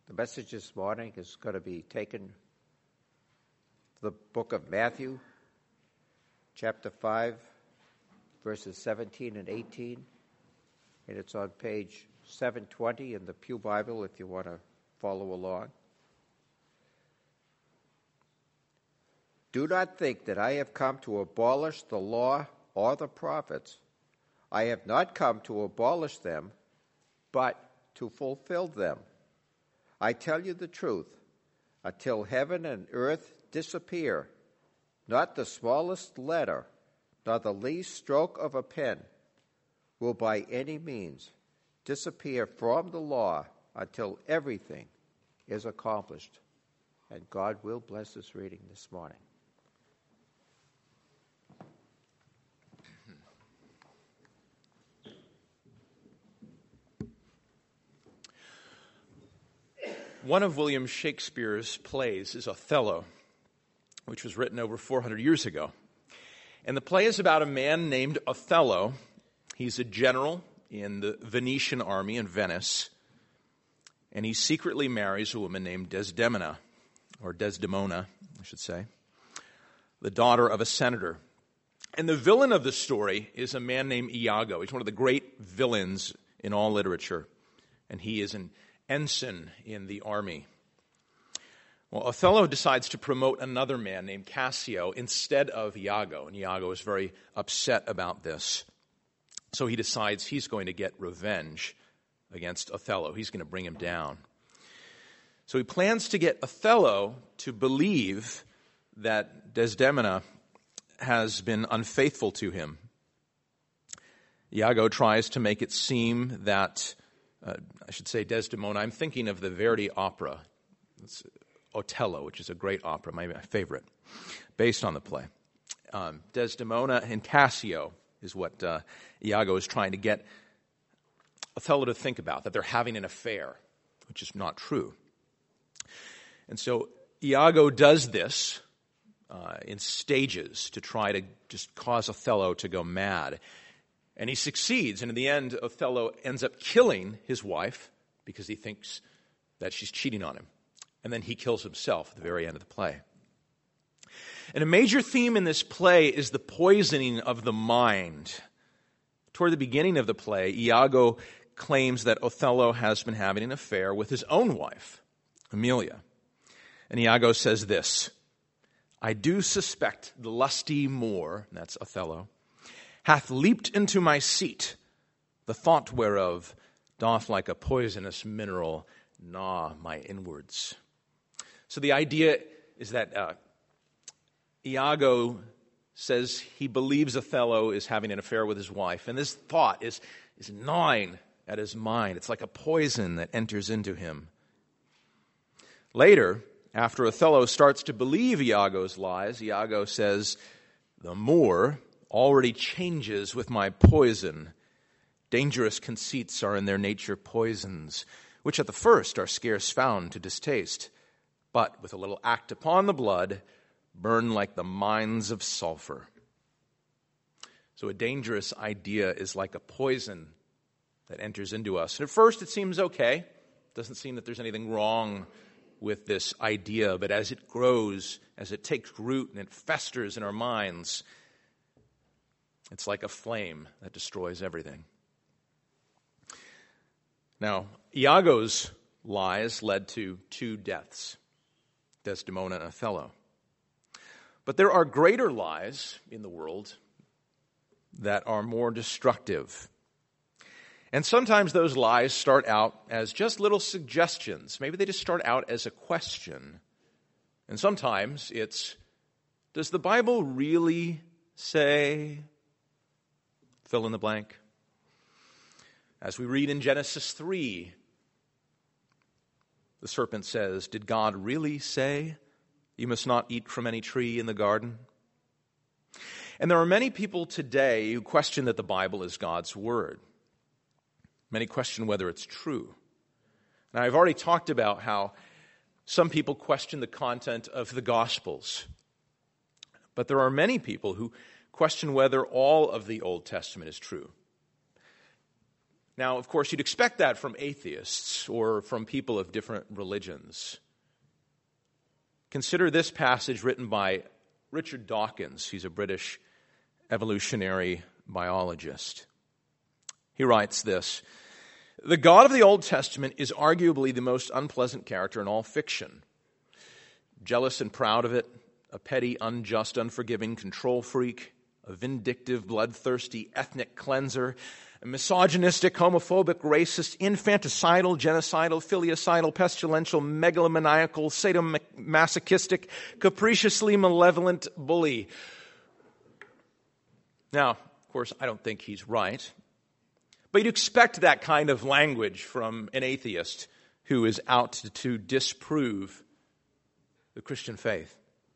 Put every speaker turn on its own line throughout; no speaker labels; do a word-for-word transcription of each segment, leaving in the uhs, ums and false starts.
The message this morning is going to be taken from the book of Matthew, chapter five, verses seventeen and eighteen, and it's on page seven twenty in the Pew Bible if you want to follow along. Do not think that I have come to abolish the law or the prophets. I have not come to abolish them, but to fulfill them. I tell you the truth, until heaven and earth disappear, not the smallest letter, nor the least stroke of a pen will by any means disappear from the law until everything is accomplished. And God will bless this reading this morning.
One of William Shakespeare's plays is Othello, which was written over four hundred years ago. And the play is about a man named Othello. He's a general in the Venetian army in Venice, and he secretly marries a woman named Desdemona, or Desdemona, I should say, the daughter of a senator. And the villain of the story is a man named Iago. He's one of the great villains in all literature, and he is an ensign in the army. Well, Othello decides to promote another man named Cassio instead of Iago, and Iago is very upset about this. So he decides he's going to get revenge against Othello. He's going to bring him down. So he plans to get Othello to believe that Desdemona has been unfaithful to him. Iago tries to make it seem that Uh, I should say Desdemona. I'm thinking of the Verdi opera, it's Otello, which is a great opera, my, my favorite, based on the play. Um, Desdemona and Cassio is what uh, Iago is trying to get Othello to think about, that they're having an affair, which is not true. And so Iago does this uh, in stages to try to just cause Othello to go mad. And he succeeds, and in the end, Othello ends up killing his wife because he thinks that she's cheating on him. And then he kills himself at the very end of the play. And a major theme in this play is the poisoning of the mind. Toward the beginning of the play, Iago claims that Othello has been having an affair with his own wife, Emilia. And Iago says this, I do suspect the lusty Moor, that's Othello, hath leaped into my seat, the thought whereof doth like a poisonous mineral gnaw my inwards. So the idea is that uh, Iago says he believes Othello is having an affair with his wife, and this thought is, is gnawing at his mind. It's like a poison that enters into him. Later, after Othello starts to believe Iago's lies, Iago says, the Moor already changes with my poison. Dangerous conceits are in their nature poisons, which at the first are scarce found to distaste, but with a little act upon the blood, burn like the mines of sulfur. So a dangerous idea is like a poison that enters into us. And at first it seems okay. It doesn't seem that there's anything wrong with this idea, but as it grows, as it takes root and it festers in our minds, it's like a flame that destroys everything. Now, Iago's lies led to two deaths, Desdemona and Othello. But there are greater lies in the world that are more destructive. And sometimes those lies start out as just little suggestions. Maybe they just start out as a question. And sometimes it's, does the Bible really say... fill in the blank. As we read in Genesis three, the serpent says, did God really say you must not eat from any tree in the garden? And there are many people today who question that the Bible is God's word. Many question whether it's true. Now, I've already talked about how some people question the content of the Gospels. But there are many people who question whether all of the Old Testament is true. Now, of course, you'd expect that from atheists or from people of different religions. Consider this passage written by Richard Dawkins. He's a British evolutionary biologist. He writes this: "The God of the Old Testament is arguably the most unpleasant character in all fiction. Jealous and proud of it, a petty, unjust, unforgiving control freak, a vindictive, bloodthirsty ethnic cleanser, a misogynistic, homophobic, racist, infanticidal, genocidal, filicidal, pestilential, megalomaniacal, sadomasochistic, capriciously malevolent bully." Now, of course, I don't think he's right, but you'd expect that kind of language from an atheist who is out to, to disprove the Christian faith.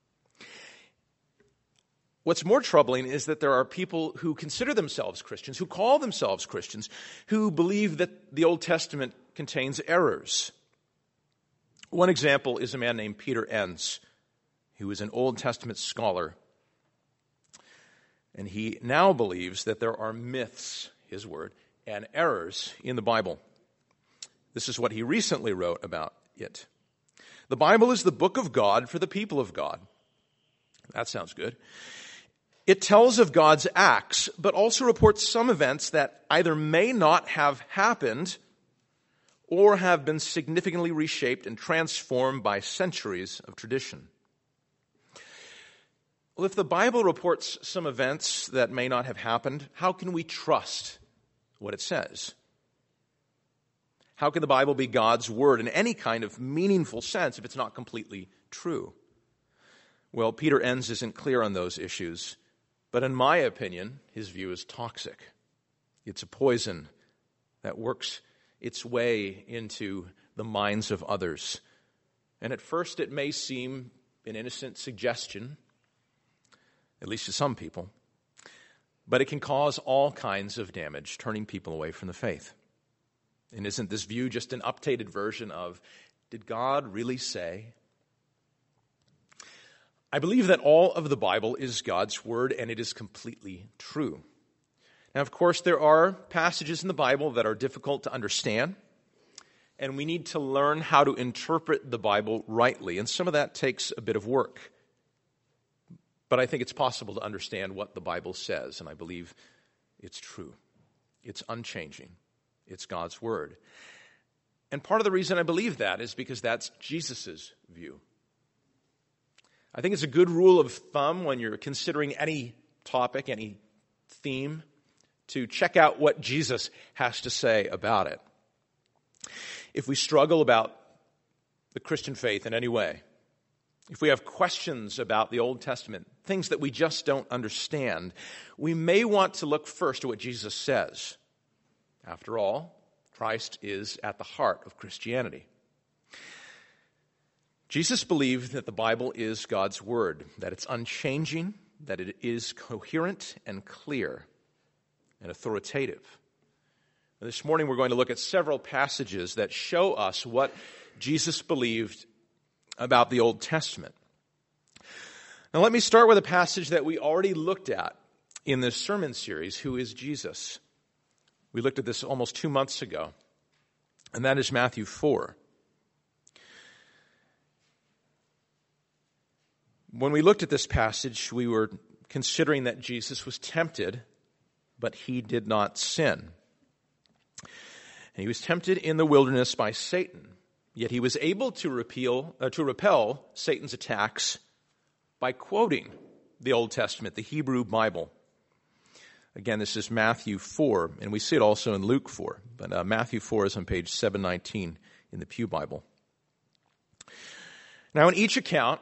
What's more troubling is that there are people who consider themselves Christians, who call themselves Christians, who believe that the Old Testament contains errors. One example is a man named Peter Enns, who is an Old Testament scholar. And he now believes that there are myths, his word, and errors in the Bible. This is what he recently wrote about it. "The Bible is the book of God for the people of God." That sounds good. "It tells of God's acts, but also reports some events that either may not have happened or have been significantly reshaped and transformed by centuries of tradition." Well, if the Bible reports some events that may not have happened, how can we trust what it says? How can the Bible be God's word in any kind of meaningful sense if it's not completely true? Well, Peter Enns isn't clear on those issues, but in my opinion, his view is toxic. It's a poison that works its way into the minds of others. And at first it may seem an innocent suggestion, at least to some people, but it can cause all kinds of damage, turning people away from the faith. And isn't this view just an updated version of, did God really say? I believe that all of the Bible is God's word, and it is completely true. Now, of course, there are passages in the Bible that are difficult to understand, and we need to learn how to interpret the Bible rightly, and some of that takes a bit of work. But I think it's possible to understand what the Bible says, and I believe it's true. It's unchanging. It's God's word. And part of the reason I believe that is because that's Jesus' view. I think it's a good rule of thumb when you're considering any topic, any theme, to check out what Jesus has to say about it. If we struggle about the Christian faith in any way, if we have questions about the Old Testament, things that we just don't understand, we may want to look first at what Jesus says. After all, Christ is at the heart of Christianity. Jesus believed that the Bible is God's word, that it's unchanging, that it is coherent and clear and authoritative. And this morning we're going to look at several passages that show us what Jesus believed about the Old Testament. Now let me start with a passage that we already looked at in this sermon series, Who is Jesus? We looked at this almost two months ago, and that is Matthew four. When we looked at this passage, we were considering that Jesus was tempted, but he did not sin. And he was tempted in the wilderness by Satan, yet he was able to repeal, uh, to repel Satan's attacks by quoting the Old Testament, the Hebrew Bible. Again, this is Matthew four, and we see it also in Luke four, but uh, Matthew four is on page seven nineteen in the Pew Bible. Now, in each account,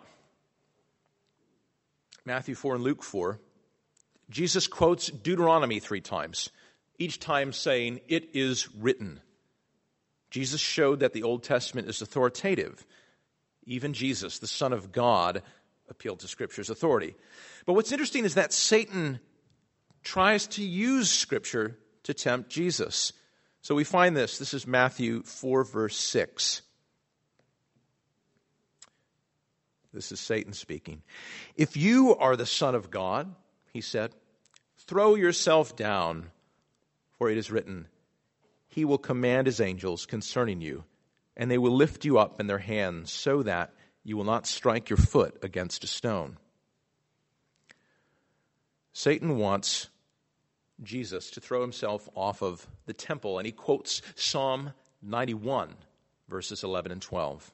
Matthew four and Luke four, Jesus quotes Deuteronomy three times, each time saying, "It is written." Jesus showed that the Old Testament is authoritative. Even Jesus, the Son of God, appealed to Scripture's authority. But what's interesting is that Satan tries to use Scripture to tempt Jesus. So we find this. This is Matthew four, verse six. This is Satan speaking. "If you are the Son of God," he said, "throw yourself down, for it is written, he will command his angels concerning you, and they will lift you up in their hands so that you will not strike your foot against a stone. Satan wants Jesus to throw himself off of the temple, and he quotes Psalm ninety-one, verses eleven and twelve.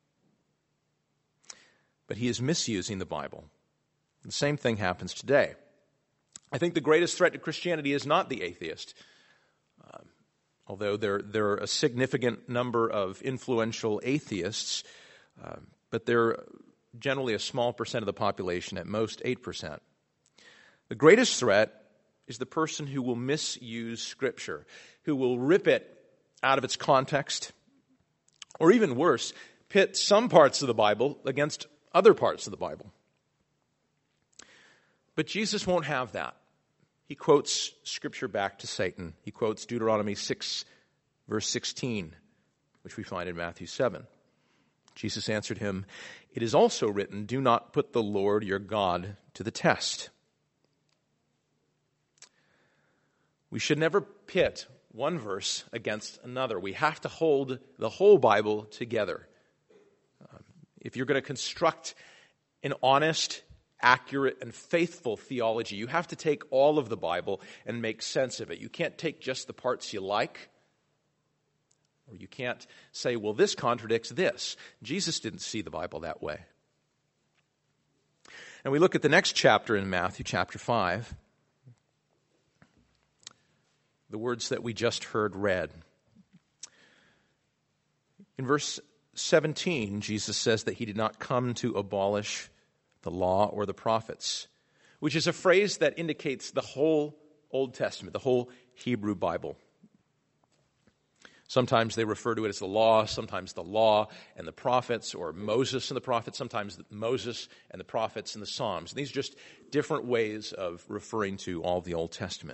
But he is misusing the Bible. The same thing happens today. I think the greatest threat to Christianity is not the atheist, um, although there, there are a significant number of influential atheists, uh, but they're generally a small percent of the population, at most eight percent. The greatest threat is the person who will misuse Scripture, who will rip it out of its context, or even worse, pit some parts of the Bible against other parts of the Bible. But Jesus won't have that. He quotes Scripture back to Satan. He quotes Deuteronomy six, verse sixteen, which we find in Matthew seven. Jesus answered him, "It is also written, 'Do not put the Lord your God to the test.'" We should never pit one verse against another. We have to hold the whole Bible together. Um, if you're going to construct an honest, accurate, and faithful theology, you have to take all of the Bible and make sense of it. You can't take just the parts you like, or you can't say, well, this contradicts this. Jesus didn't see the Bible that way. And we look at the next chapter in Matthew, chapter five. The words that we just heard read. In verse seventeen, Jesus says that he did not come to abolish the law or the prophets, which is a phrase that indicates the whole Old Testament, the whole Hebrew Bible. Sometimes they refer to it as the law, sometimes the law and the prophets, or Moses and the prophets, sometimes Moses and the prophets and the Psalms. And these are just different ways of referring to all of the Old Testament.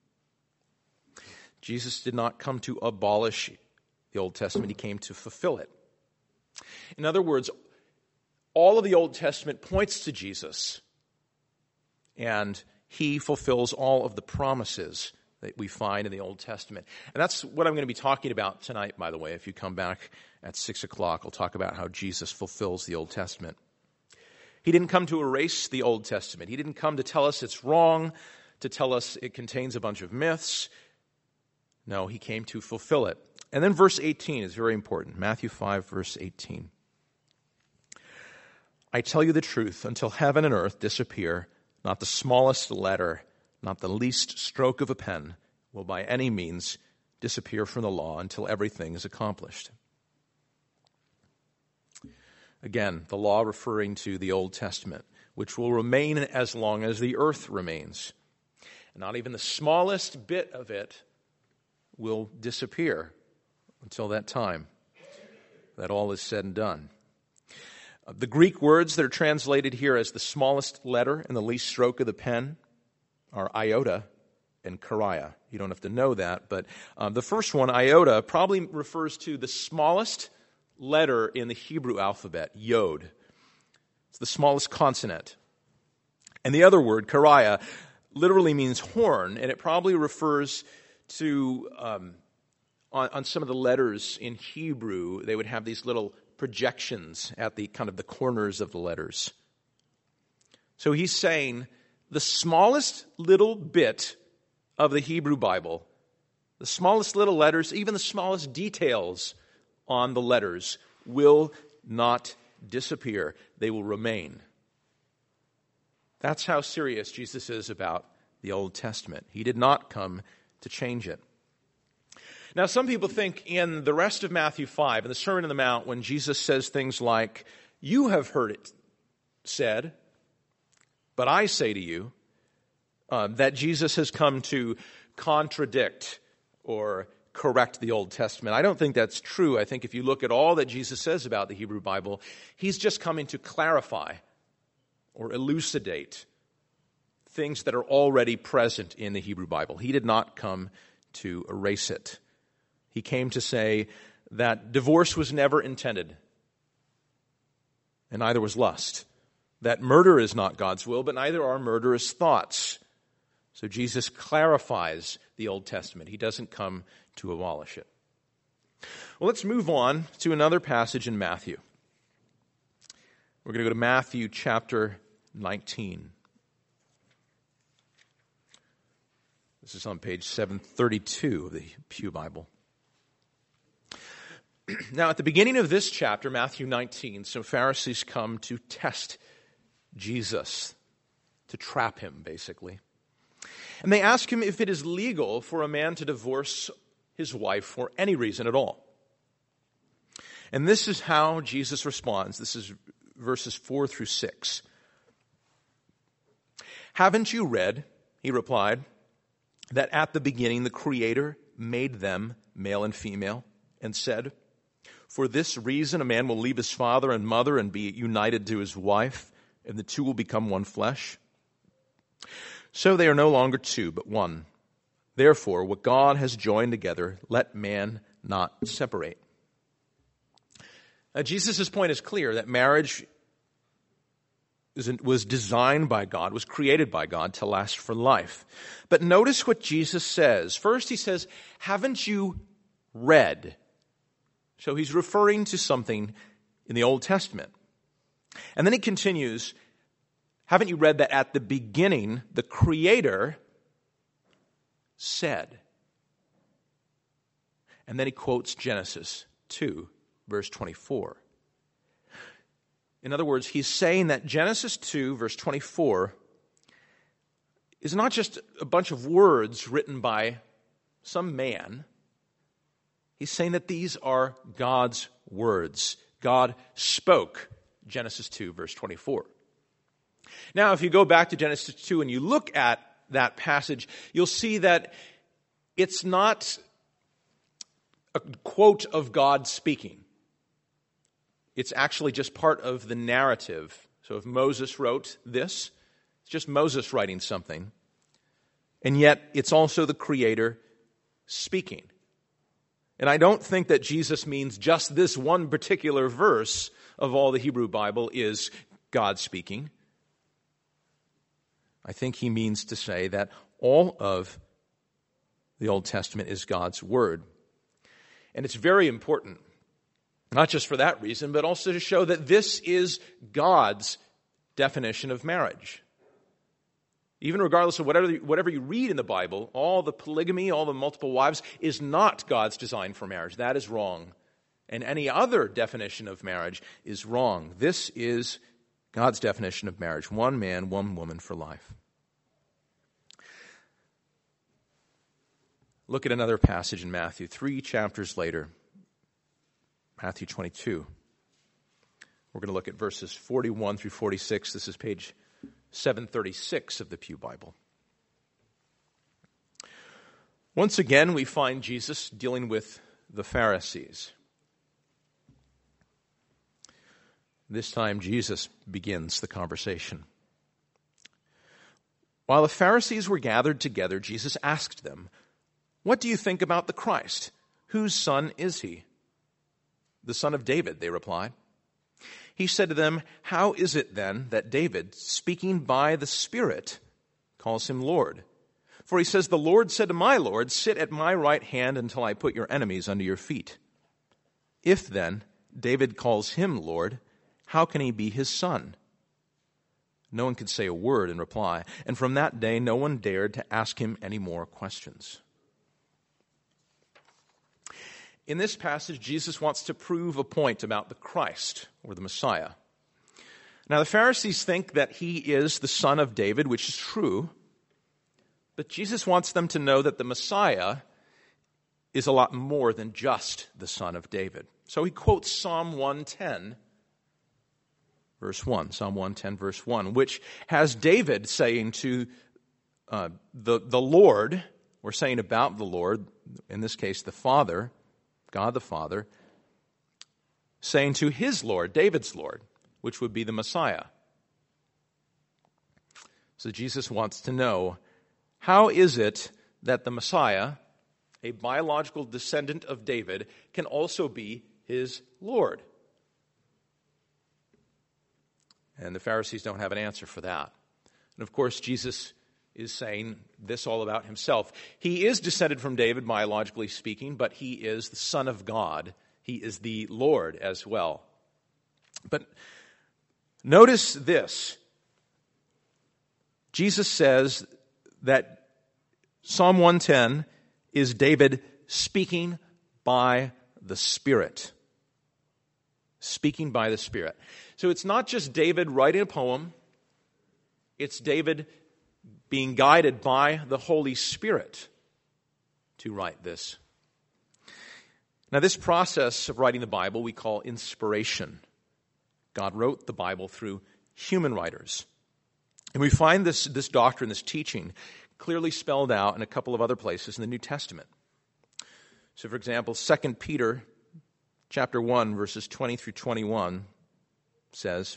Jesus did not come to abolish the Old Testament. He came to fulfill it. In other words, all of the Old Testament points to Jesus, and he fulfills all of the promises that we find in the Old Testament. And that's what I'm going to be talking about tonight, by the way. If you come back at six o'clock, I'll talk about how Jesus fulfills the Old Testament. He didn't come to erase the Old Testament. He didn't come to tell us it's wrong, to tell us it contains a bunch of myths. No, he came to fulfill it. And then verse eighteen is very important. Matthew five, verse eighteen. "I tell you the truth, until heaven and earth disappear, not the smallest letter, not the least stroke of a pen will by any means disappear from the law until everything is accomplished." Again, the law referring to the Old Testament, which will remain as long as the earth remains. And not even the smallest bit of it will disappear until that time, that all is said and done. The Greek words that are translated here as the smallest letter and the least stroke of the pen are iota and choria. You don't have to know that, but um, the first one, iota, probably refers to the smallest letter in the Hebrew alphabet, yod. It's the smallest consonant. And the other word, choria, literally means horn, and it probably refers to, um, on, on some of the letters in Hebrew, they would have these little projections at the kind of the corners of the letters. So he's saying the smallest little bit of the Hebrew Bible, the smallest little letters, even the smallest details on the letters will not disappear. They will remain. That's how serious Jesus is about the Old Testament. He did not come to change it. Now, some people think in the rest of Matthew five, in the Sermon on the Mount, when Jesus says things like, "You have heard it said, but I say to you," uh, that Jesus has come to contradict or correct the Old Testament. I don't think that's true. I think if you look at all that Jesus says about the Hebrew Bible, he's just coming to clarify or elucidate things that are already present in the Hebrew Bible. He did not come to erase it. He came to say that divorce was never intended, and neither was lust. That murder is not God's will, but neither are murderous thoughts. So Jesus clarifies the Old Testament. He doesn't come to abolish it. Well, let's move on to another passage in Matthew. We're going to go to Matthew chapter nineteen. This is on page seven thirty-two of the Pew Bible. Now, at the beginning of this chapter, Matthew nineteen, some Pharisees come to test Jesus, to trap him, basically. And they ask him if it is legal for a man to divorce his wife for any reason at all. And this is how Jesus responds. This is verses four through six. "Haven't you read," he replied, "that at the beginning the Creator made them male and female, and said, 'For this reason a man will leave his father and mother and be united to his wife, and the two will become one flesh'? So they are no longer two, but one. Therefore, what God has joined together, let man not separate." Now, Jesus' point is clear that marriage was designed by God, was created by God to last for life. But notice what Jesus says. First, he says, "Haven't you read?" So he's referring to something in the Old Testament. And then he continues, "Haven't you read that at the beginning the Creator said?" And then he quotes Genesis two, verse twenty-four. In other words, he's saying that Genesis two, verse twenty-four, is not just a bunch of words written by some man. He's saying that these are God's words. God spoke, Genesis two, verse twenty-four. Now, if you go back to Genesis two and you look at that passage, you'll see that it's not a quote of God speaking. It's actually just part of the narrative. So if Moses wrote this, it's just Moses writing something. And yet, it's also the Creator speaking. And I don't think that Jesus means just this one particular verse of all the Hebrew Bible is God speaking. I think he means to say that all of the Old Testament is God's Word. And it's very important, not just for that reason, but also to show that this is God's definition of marriage. Even regardless of whatever, whatever you read in the Bible, all the polygamy, all the multiple wives is not God's design for marriage. That is wrong. And any other definition of marriage is wrong. This is God's definition of marriage. One man, one woman for life. Look at another passage in Matthew, three chapters later. Matthew twenty-two. We're going to look at verses forty-one through forty-six. This is page seven thirty-six of the Pew Bible. Once again, we find Jesus dealing with the Pharisees. This time, Jesus begins the conversation. While the Pharisees were gathered together, Jesus asked them, "What do you think about the Christ? Whose son is he?" "The son of David," they replied. He said to them, "How is it then that David, speaking by the Spirit, calls him Lord? For he says, 'The Lord said to my Lord, sit at my right hand until I put your enemies under your feet.' If then David calls him Lord, how can he be his son?" No one could say a word in reply, and from that day no one dared to ask him any more questions. In this passage, Jesus wants to prove a point about the Christ, or the Messiah. Now, the Pharisees think that he is the son of David, which is true, but Jesus wants them to know that the Messiah is a lot more than just the son of David. So he quotes Psalm one ten, verse one, Psalm one ten, verse one, which has David saying to uh, the, the Lord, or saying about the Lord, in this case the Father, God the Father, saying to his Lord, David's Lord, which would be the Messiah. So Jesus wants to know, how is it that the Messiah, a biological descendant of David, can also be his Lord? And the Pharisees don't have an answer for that. And of course, Jesus is saying this all about himself. He is descended from David, biologically speaking, but he is the Son of God. He is the Lord as well. But notice this. Jesus says that Psalm one ten is David speaking by the Spirit. Speaking by the Spirit. So it's not just David writing a poem. It's David being guided by the Holy Spirit to write this. Now, this process of writing the Bible we call inspiration. God wrote the Bible through human writers. And we find this, this doctrine, this teaching, clearly spelled out in a couple of other places in the New Testament. So, for example, Second Peter chapter one, verses twenty through twenty-one says,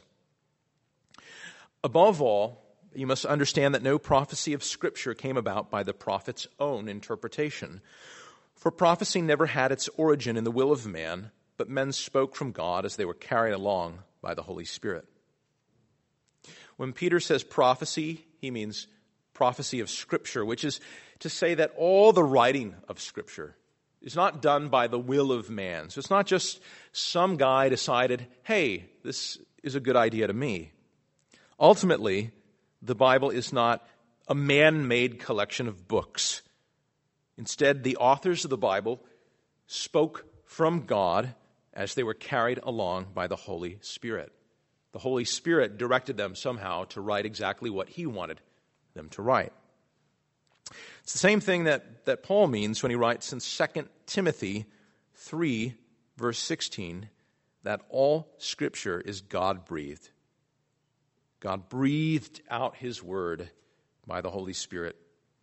"Above all, you must understand that no prophecy of Scripture came about by the prophet's own interpretation. For prophecy never had its origin in the will of man, but men spoke from God as they were carried along by the Holy Spirit." When Peter says prophecy, he means prophecy of Scripture, which is to say that all the writing of Scripture is not done by the will of man. So it's not just some guy decided, hey, this is a good idea to me. Ultimately, the Bible is not a man-made collection of books. Instead, the authors of the Bible spoke from God as they were carried along by the Holy Spirit. The Holy Spirit directed them somehow to write exactly what He wanted them to write. It's the same thing that, that Paul means when he writes in Second Timothy three, verse sixteen, that all Scripture is God-breathed. God breathed out His word by the Holy Spirit.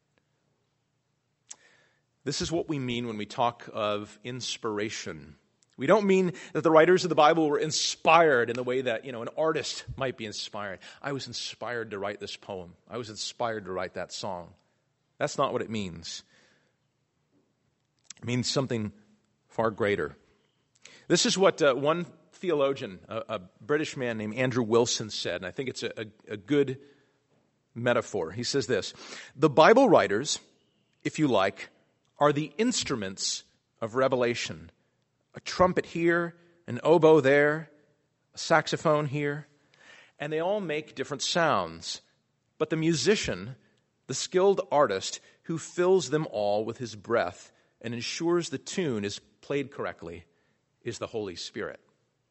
This is what we mean when we talk of inspiration. We don't mean that the writers of the Bible were inspired in the way that, you know, an artist might be inspired. I was inspired to write this poem. I was inspired to write that song. That's not what it means. It means something far greater. This is what uh, one theologian, a, a British man named Andrew Wilson, said, and I think it's a, a, a good metaphor. He says this: "The Bible writers, if you like, are the instruments of revelation. A trumpet here, an oboe there, a saxophone here, and they all make different sounds. But the musician, the skilled artist who fills them all with his breath and ensures the tune is played correctly, is the Holy Spirit."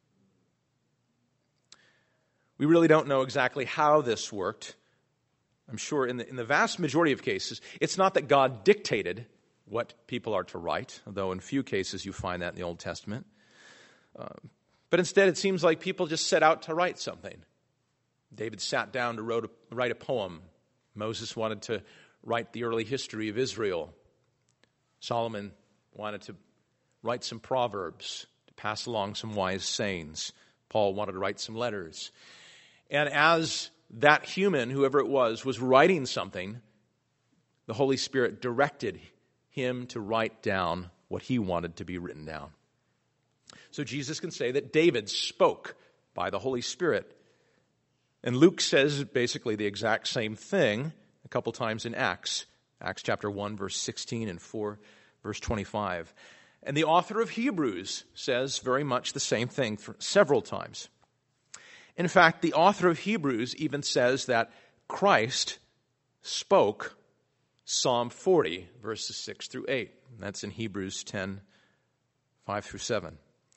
We really don't know exactly how this worked. I'm sure in the, in the vast majority of cases, it's not that God dictated what people are to write, although in few cases you find that in the Old Testament. Uh, but instead, it seems like people just set out to write something. David sat down to wrote a, write a poem. Moses wanted to write the early history of Israel. Solomon wanted to write some proverbs, to pass along some wise sayings. Paul wanted to write some letters. And as that human, whoever it was, was writing something, the Holy Spirit directed him to write down what he wanted to be written down. So Jesus can say that David spoke by the Holy Spirit. And Luke says basically the exact same thing a couple times in Acts. Acts chapter one, verse sixteen, and four, verse twenty-five. And the author of Hebrews says very much the same thing for several times. In fact, the author of Hebrews even says that Christ spoke Psalm forty, verses six through eight. That's in Hebrews ten, five through seven.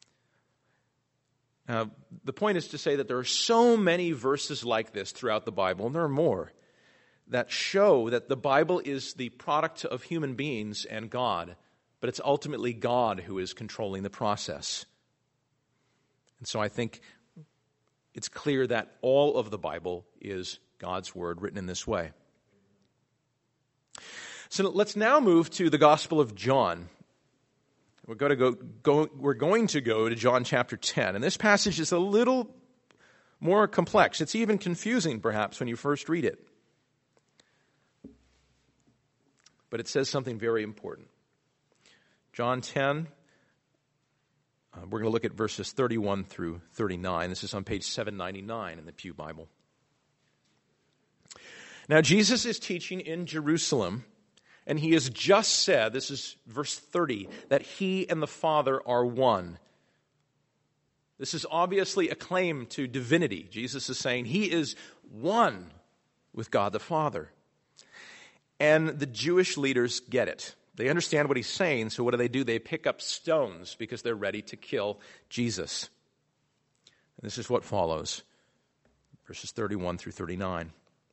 Now, the point is to say that there are so many verses like this throughout the Bible, and there are more, that show that the Bible is the product of human beings and God, but it's ultimately God who is controlling the process. And so I think it's clear that all of the Bible is God's Word written in this way. So let's now move to the Gospel of John. We're going to go, go, we're going to go to John chapter ten. And this passage is a little more complex. It's even confusing, perhaps, when you first read it. But it says something very important. John ten, uh, we're going to look at verses thirty-one through thirty-nine. This is on page seven ninety-nine in the Pew Bible. Now, Jesus is teaching in Jerusalem, and he has just said, this is verse thirty, that he and the Father are one. This is obviously a claim to divinity. Jesus is saying he is one with God the Father. And the Jewish leaders get it. They understand what he's saying, so what do they do? They pick up stones because they're ready to kill Jesus. And this is what follows, verses thirty-one through thirty-nine.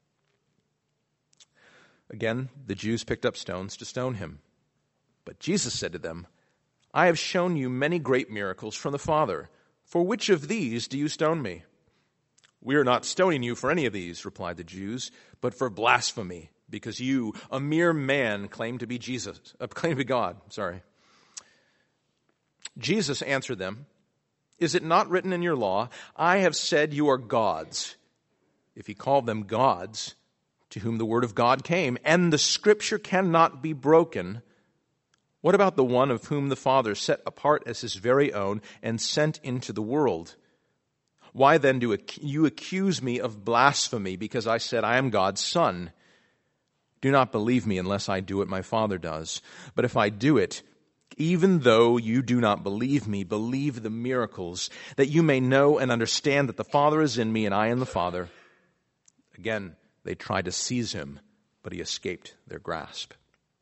Again, the Jews picked up stones to stone him. But Jesus said to them, I have shown you many great miracles from the Father. For which of these do you stone me? We are not stoning you for any of these, replied the Jews, but for blasphemy, because you, a mere man, claim to be Jesus, uh, claim to be God. Sorry. Jesus answered them, is it not written in your law, I have said you are gods? If he called them gods, to whom the word of God came, and the scripture cannot be broken, what about the one of whom the Father set apart as his very own and sent into the world? Why then do you accuse me of blasphemy because I said I am God's son? Do not believe me unless I do what my Father does. But if I do it, even though you do not believe me, believe the miracles, that you may know and understand that the Father is in me and I in the Father. Again, they tried to seize him, but he escaped their grasp.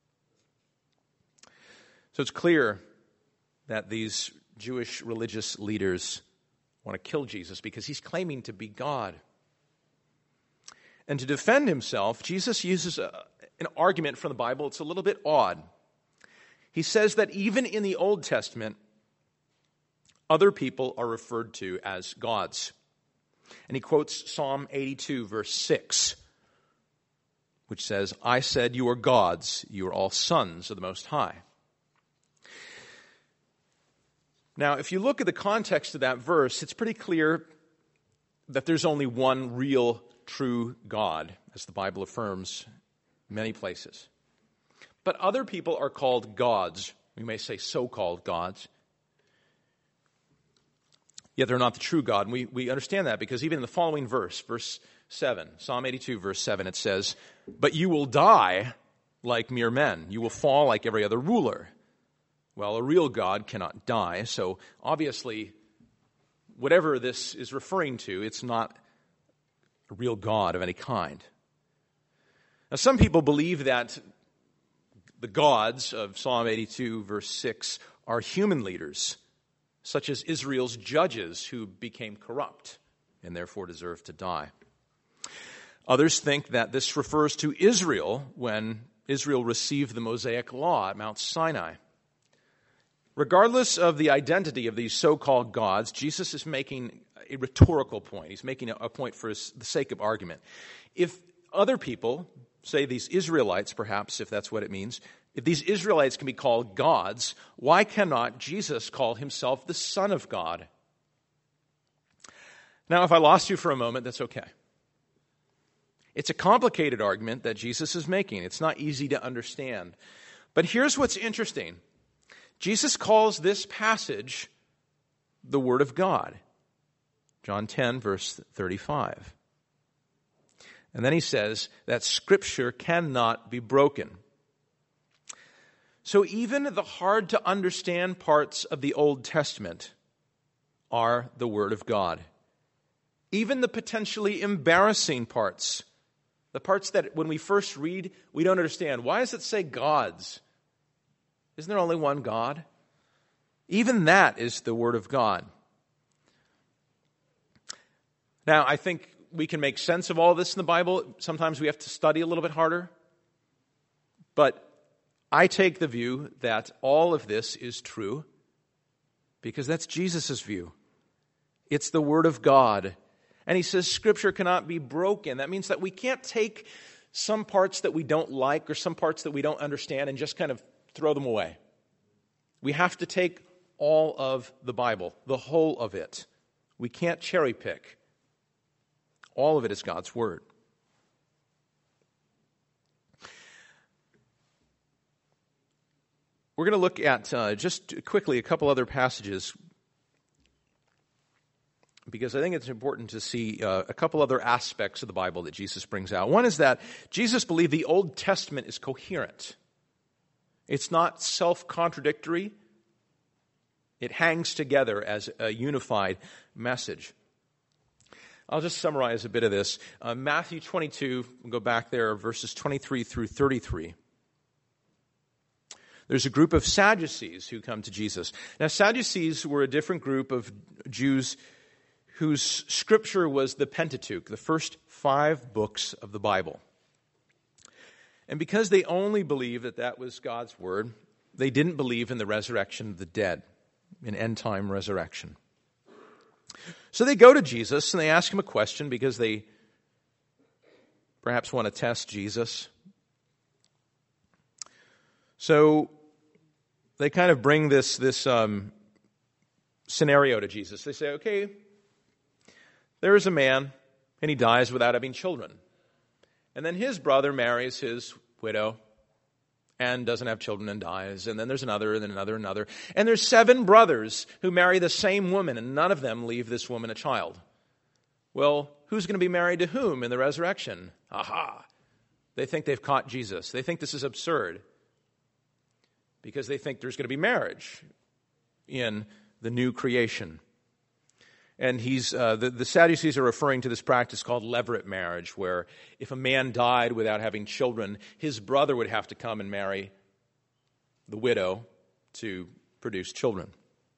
So it's clear that these Jewish religious leaders want to kill Jesus because he's claiming to be God. And to defend himself, Jesus uses a, an argument from the Bible. It's a little bit odd. He says that even in the Old Testament, other people are referred to as gods. And he quotes Psalm eighty-two, verse six, which says, I said you are gods, you are all sons of the Most High. Now, if you look at the context of that verse, it's pretty clear that there's only one real, true God, as the Bible affirms in many places. But other people are called gods. We may say so-called gods. Yet they're not the true God. And we, we understand that because even in the following verse, verse seven, Psalm eighty-two, verse seven, it says, but you will die like mere men. You will fall like every other ruler. Well, a real God cannot die, so obviously, whatever this is referring to, it's not a real God of any kind. Now, some people believe that the gods of Psalm eighty-two, verse six, are human leaders, such as Israel's judges who became corrupt and therefore deserve to die. Others think that this refers to Israel when Israel received the Mosaic Law at Mount Sinai. Regardless of the identity of these so-called gods, Jesus is making a rhetorical point. He's making a point for his, the sake of argument. If other people, say these Israelites perhaps, if that's what it means, if these Israelites can be called gods, why cannot Jesus call himself the Son of God? Now, if I lost you for a moment, that's okay. It's a complicated argument that Jesus is making. It's not easy to understand. But here's what's interesting. Jesus calls this passage the Word of God. John ten, verse thirty-five. And then he says that Scripture cannot be broken. So even the hard to understand parts of the Old Testament are the Word of God. Even the potentially embarrassing parts, the parts that when we first read, we don't understand. Why does it say gods? Isn't there only one God? Even that is the Word of God. Now, I think we can make sense of all this in the Bible. Sometimes we have to study a little bit harder. But I take the view that all of this is true because that's Jesus' view. It's the Word of God. And he says Scripture cannot be broken. That means that we can't take some parts that we don't like or some parts that we don't understand and just kind of throw them away. We have to take all of the Bible, the whole of it. We can't cherry pick. All of it is God's Word. We're going to look at uh, just quickly a couple other passages. because I think it's important to see uh, a couple other aspects of the Bible that Jesus brings out. One is that Jesus believed the Old Testament is coherent. It's not self-contradictory. It hangs together as a unified message. I'll just summarize a bit of this. Uh, Matthew twenty-two, we'll go back there, verses twenty-three through thirty-three. There's a group of Sadducees who come to Jesus. Now, Sadducees were a different group of Jews whose scripture was the Pentateuch, the first five books of the Bible. And because they only believed that that was God's word, they didn't believe in the resurrection of the dead, in end-time resurrection. So they go to Jesus and they ask him a question because they perhaps want to test Jesus. So they kind of bring this, this um, scenario to Jesus. They say, okay, there is a man and he dies without having children. And then his brother marries his widow and doesn't have children and dies. And then there's another, and then another, another. And there's seven brothers who marry the same woman, and none of them leave this woman a child. Well, who's going to be married to whom in the resurrection? Aha! They think they've caught Jesus. They think this is absurd because they think there's going to be marriage in the new creation. And he's uh, the, the Sadducees are referring to this practice called levirate marriage, where if a man died without having children, his brother would have to come and marry the widow to produce children.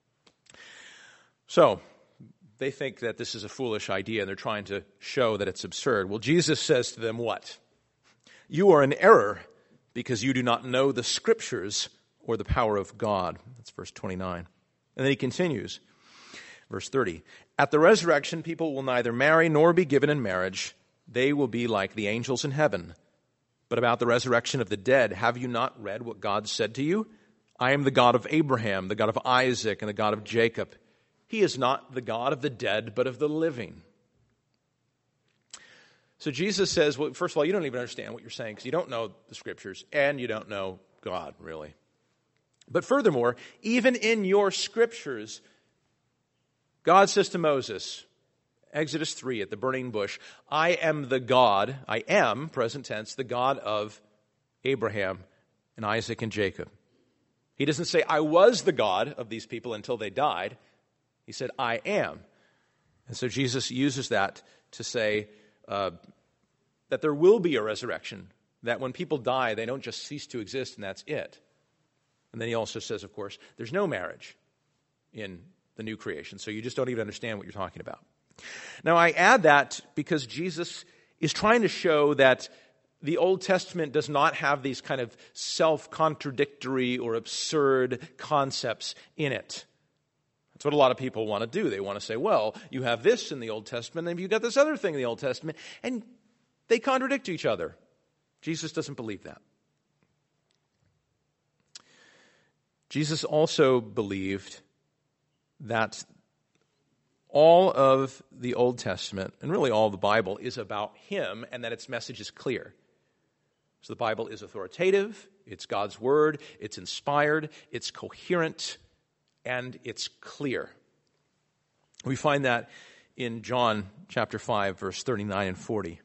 So they think that this is a foolish idea, and they're trying to show that it's absurd. Well, Jesus says to them what? You are in error because you do not know the Scriptures or the power of God. That's verse twenty-nine. And then he continues. Verse thirty, at the resurrection, people will neither marry nor be given in marriage. They will be like the angels in heaven. But about the resurrection of the dead, have you not read what God said to you? I am the God of Abraham, the God of Isaac, and the God of Jacob. He is not the God of the dead, but of the living. So Jesus says, well, first of all, you don't even understand what you're saying because you don't know the Scriptures and you don't know God, really. But furthermore, even in your Scriptures, God says to Moses, Exodus three, at the burning bush, I am the God, I am, present tense, the God of Abraham and Isaac and Jacob. He doesn't say, I was the God of these people until they died. He said, I am. And so Jesus uses that to say uh, that there will be a resurrection, that when people die, they don't just cease to exist and that's it. And then he also says, of course, there's no marriage in the new creation. So you just don't even understand what you're talking about. Now, I add that because Jesus is trying to show that the Old Testament does not have these kind of self-contradictory or absurd concepts in it. That's what a lot of people want to do. They want to say, well, you have this in the Old Testament, and you've got this other thing in the Old Testament, and they contradict each other. Jesus doesn't believe that. Jesus also believed that all of the Old Testament, and really all of the Bible, is about him and that its message is clear. So the Bible is authoritative, it's God's word, it's inspired, it's coherent, and it's clear. We find that in John chapter five, verse thirty-nine and forty.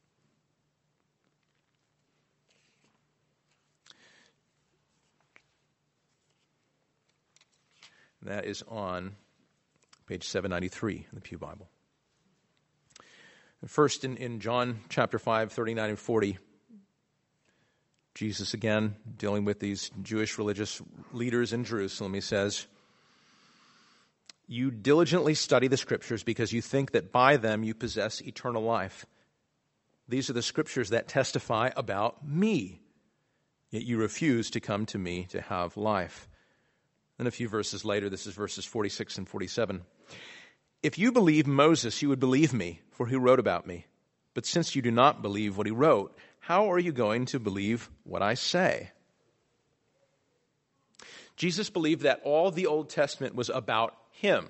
That is on page seven ninety-three in the Pew Bible. First, in, in John chapter five, thirty-nine and forty, Jesus again, dealing with these Jewish religious leaders in Jerusalem, he says, you diligently study the Scriptures because you think that by them you possess eternal life. These are the Scriptures that testify about me, yet you refuse to come to me to have life. Then a few verses later, this is verses forty-six and forty-seven. If you believe Moses, you would believe me, for he wrote about me. But since you do not believe what he wrote, how are you going to believe what I say? Jesus believed that all the Old Testament was about him.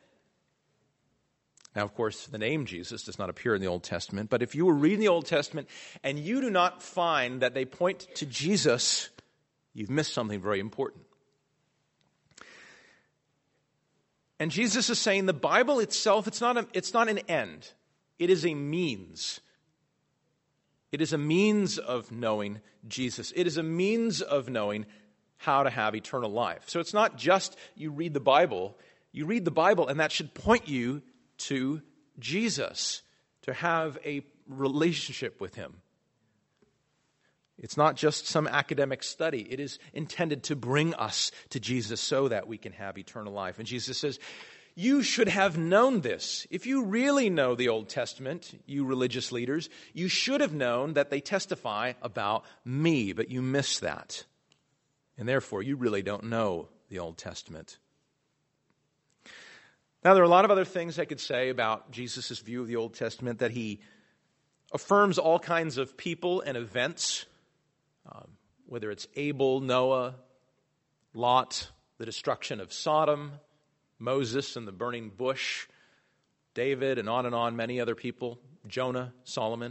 Now, of course, the name Jesus does not appear in the Old Testament, but if you were reading the Old Testament and you do not find that they point to Jesus, you've missed something very important. And Jesus is saying the Bible itself, it's not, a, it's not an end. It is a means. It is a means of knowing Jesus. It is a means of knowing how to have eternal life. So it's not just you read the Bible. You read the Bible, and that should point you to Jesus, to have a relationship with him. It's not just some academic study. It is intended to bring us to Jesus so that we can have eternal life. And Jesus says, you should have known this. If you really know the Old Testament, you religious leaders, you should have known that they testify about me, but you miss that. And therefore, you really don't know the Old Testament. Now, there are a lot of other things I could say about Jesus' view of the Old Testament, that he affirms all kinds of people and events, um, whether it's Abel, Noah, Lot, the destruction of Sodom, Moses and the burning bush, David, and on and on, many other people, Jonah, Solomon.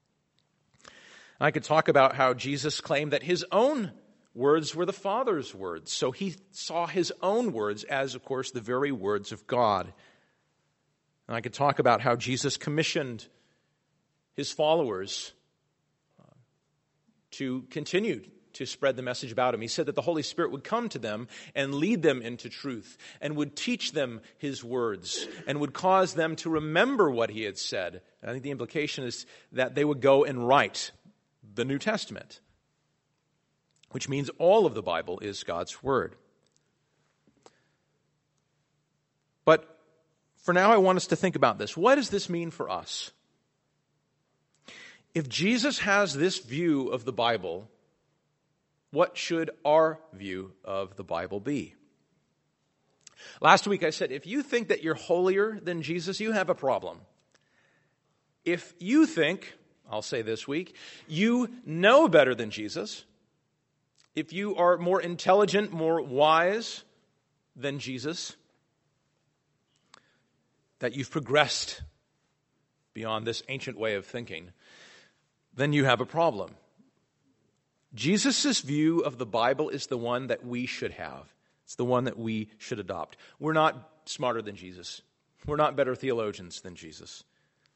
I could talk about how Jesus claimed that his own words were the Father's words. So he saw his own words as, of course, the very words of God. And I could talk about how Jesus commissioned his followers uh, to continue to spread the message about him. He said that the Holy Spirit would come to them and lead them into truth and would teach them his words and would cause them to remember what he had said. And I think the implication is that they would go and write the New Testament, which means all of the Bible is God's word. But for now, I want us to think about this. What does this mean for us? If Jesus has this view of the Bible, what should our view of the Bible be? Last week I said, if you think that you're holier than Jesus, you have a problem. If you think, I'll say this week, you know better than Jesus, if you are more intelligent, more wise than Jesus, that you've progressed beyond this ancient way of thinking, then you have a problem. Jesus' view of the Bible is the one that we should have. It's the one that we should adopt. We're not smarter than Jesus. We're not better theologians than Jesus.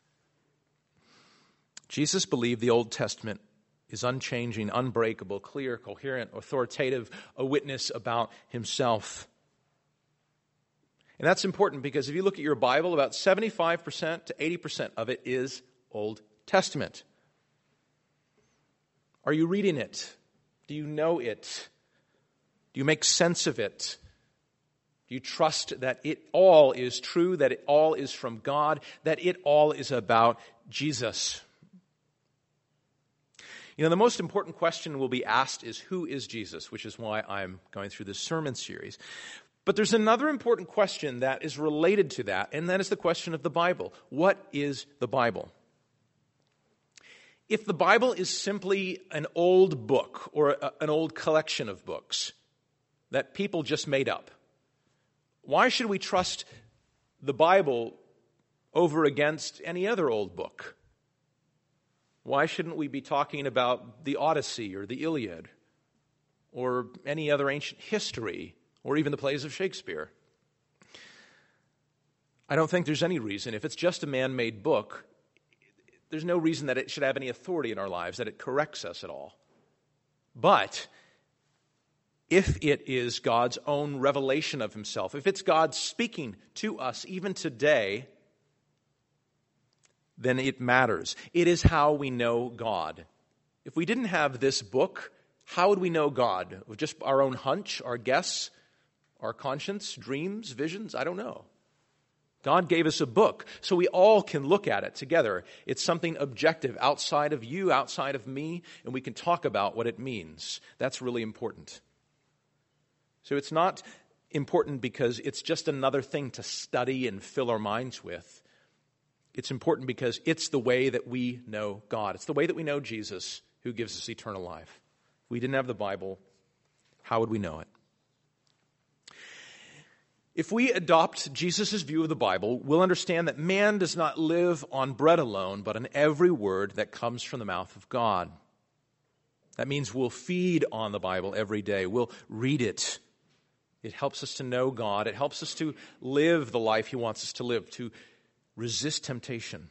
Jesus believed the Old Testament is unchanging, unbreakable, clear, coherent, authoritative, a witness about himself. And that's important because if you look at your Bible, about seventy-five percent to eighty percent of it is Old Testament. Are you reading it? Do you know it? Do you make sense of it? Do you trust that it all is true, that it all is from God, that it all is about Jesus? You know, the most important question will be asked is, who is Jesus? Which is why I'm going through this sermon series. But there's another important question that is related to that, and that is the question of the Bible. What is the Bible? If the Bible is simply an old book or a, an old collection of books that people just made up, why should we trust the Bible over against any other old book? Why shouldn't we be talking about the Odyssey or the Iliad or any other ancient history or even the plays of Shakespeare? I don't think there's any reason. If it's just a man-made book, there's no reason that it should have any authority in our lives, that it corrects us at all. But if it is God's own revelation of himself, if it's God speaking to us even today, then it matters. It is how we know God. If we didn't have this book, how would we know God? With just our own hunch, our guess, our conscience, dreams, visions? I don't know. God gave us a book so we all can look at it together. It's something objective outside of you, outside of me, and we can talk about what it means. That's really important. So it's not important because it's just another thing to study and fill our minds with. It's important because it's the way that we know God. It's the way that we know Jesus, who gives us eternal life. If we didn't have the Bible, how would we know it? If we adopt Jesus' view of the Bible, we'll understand that man does not live on bread alone, but on every word that comes from the mouth of God. That means we'll feed on the Bible every day. We'll read it. It helps us to know God. It helps us to live the life he wants us to live, to resist temptation.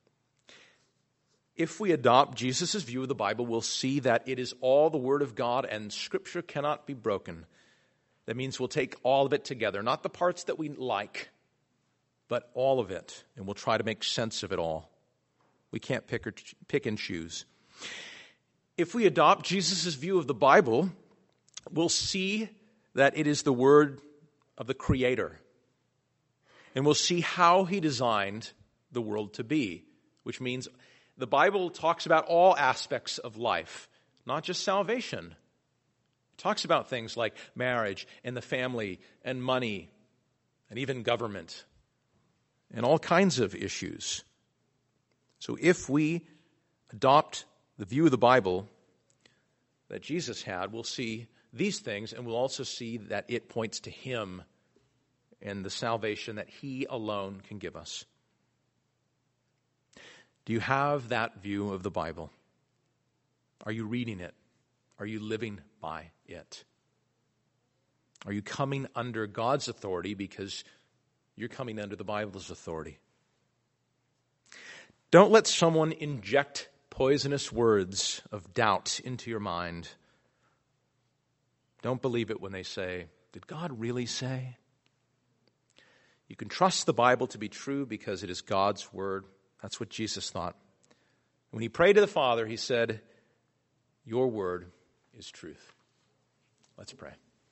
If we adopt Jesus' view of the Bible, we'll see that it is all the Word of God and Scripture cannot be broken. That means we'll take all of it together, not the parts that we like, but all of it, and we'll try to make sense of it all. We can't pick, or pick and choose. If we adopt Jesus' view of the Bible, we'll see that it is the Word of the Creator. And we'll see how he designed the world to be, which means the Bible talks about all aspects of life, not just salvation. It talks about things like marriage and the family and money and even government and all kinds of issues. So if we adopt the view of the Bible that Jesus had, we'll see these things, and we'll also see that it points to him and the salvation that he alone can give us. Do you have that view of the Bible? Are you reading it? Are you living by it? Are you coming under God's authority because you're coming under the Bible's authority? Don't let someone inject poisonous words of doubt into your mind. Don't believe it when they say, "Did God really say?" You can trust the Bible to be true because it is God's word. That's what Jesus thought. When he prayed to the Father, he said, "Your word is truth." Let's pray.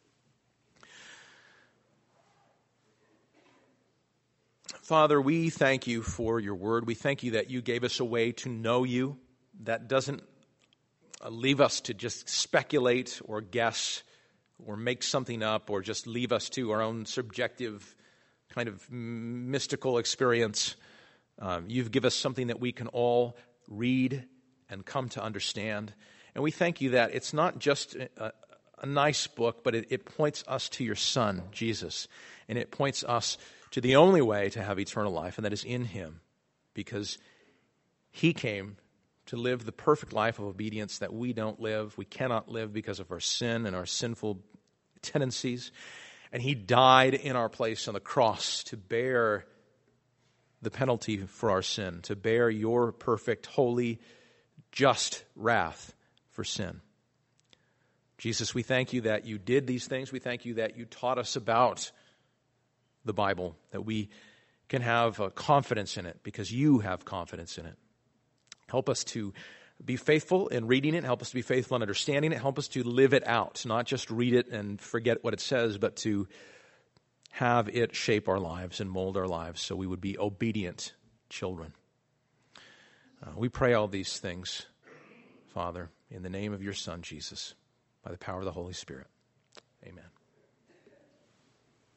Father, we thank you for your word. We thank you that you gave us a way to know you that doesn't leave us to just speculate or guess or make something up or just leave us to our own subjective kind of mystical experience. Um, you've given us something that we can all read and come to understand. And we thank you that it's not just a, a nice book, but it, it points us to your Son, Jesus. And it points us to the only way to have eternal life, and that is in him. Because he came to live the perfect life of obedience that we don't live. We cannot live because of our sin and our sinful tendencies. And he died in our place on the cross to bear the penalty for our sin, to bear your perfect, holy, just wrath for sin. Jesus, we thank you that you did these things. We thank you that you taught us about the Bible, that we can have a confidence in it because you have confidence in it. Help us to be faithful in reading it. Help us to be faithful in understanding it. Help us to live it out, not just read it and forget what it says, but to have it shape our lives and mold our lives so we would be obedient children. Uh, we pray all these things, Father, in the name of your Son, Jesus, by the power of the Holy Spirit. Amen.